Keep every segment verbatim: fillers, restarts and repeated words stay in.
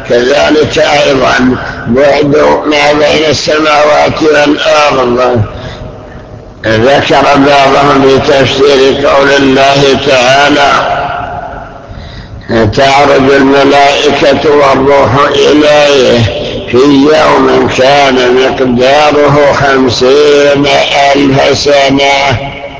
كذلك أيضا بعد ما بين السماوات والأرض. ذكر بعضهم بتفسير قول الله تعالى: تعرج الملائكة والروح إليه في يوم كان مقداره خمسين ألف سنة،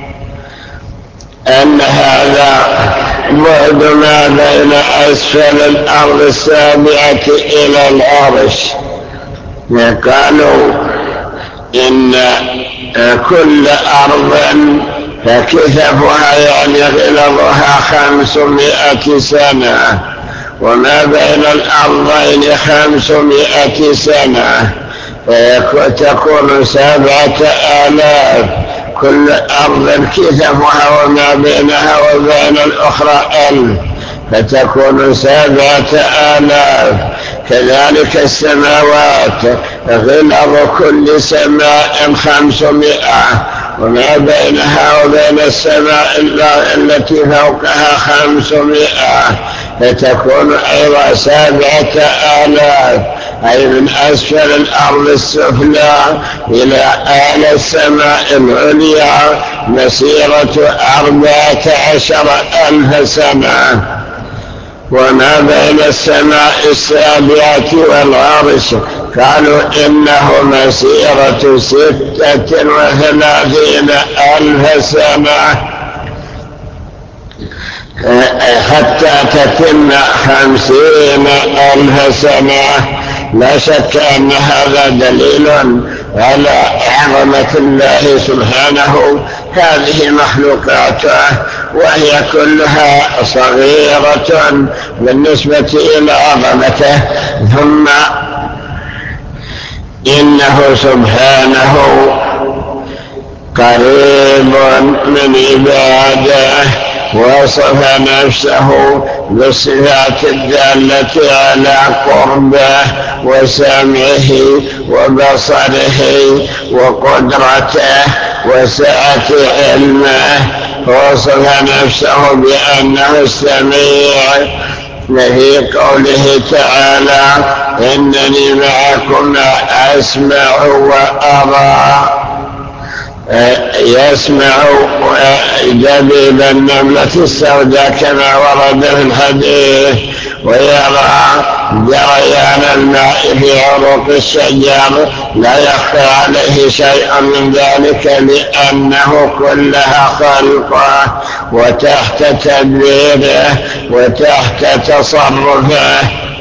أن هذا بعد ما بين أسفل الأرض السابعة إلى العرش. قالوا إن كل أرض فكثفها يعني غلظها خمسمائة سنة، وما بين الأرضين خمسمائة سنة، فتكون سبعة آلاف. كل أرض كثفها وما بينها وبين الأخرى ألف، فتكون سبعة آلاف. كذلك السماوات غلظ كل سماء خمسمائة، وما بينها وبين السماء التي فوقها خمسمائة، فتكون أيضا سبعة آلاف، أي من أسفل الأرض السفلى إلى أعلى السماء العليا مسيرة أربعة عشر ألف سنة. وما بين السماء السابعة والعرش قالوا إنه مسيرة ستة وثلاثين ألف سنة، حتى تتم خمسين ألف سنة. لا شك أن هذا دليل على عظمة الله سبحانه. هذه مخلوقاته وهي كلها صغيرة بالنسبة إلى عظمته، ثم إنه سبحانه قريب من عباده، وصف نفسه بالصفات الدالة على قربه وسمعه وبصره وقدرته وسعة علمه. وصف نفسه بأنه السميع في قوله تعالى: إنني معكم أسمع وأرى. يسمع دبيب النملة السوداء كما ورد في الحديث، ويرى جريان الماء في عروق الشجر، لا يخفى عليه شيء من ذلك، لأنه كلها خلقه وتحت تدبيره وتحت تصرفه.